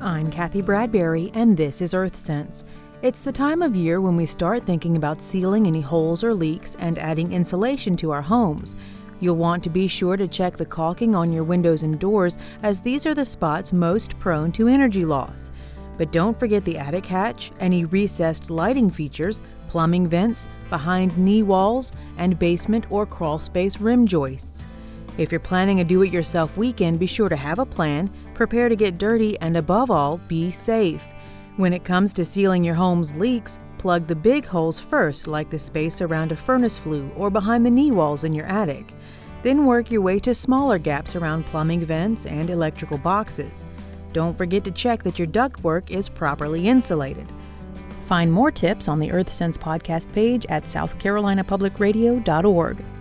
I'm Kathy Bradbury, and this is EarthSense. It's the time of year when we start thinking about sealing any holes or leaks and adding insulation to our homes. You'll want to be sure to check the caulking on your windows and doors, as these are the spots most prone to energy loss. But don't forget the attic hatch, any recessed lighting features, plumbing vents, behind knee walls, and basement or crawl space rim joists. If you're planning a do-it-yourself weekend, be sure to have a plan, prepare to get dirty, and above all, be safe. When it comes to sealing your home's leaks, plug the big holes first, like the space around a furnace flue or behind the knee walls in your attic. Then work your way to smaller gaps around plumbing vents and electrical boxes. Don't forget to check that your ductwork is properly insulated. Find more tips on the EarthSense podcast page at southcarolinapublicradio.org.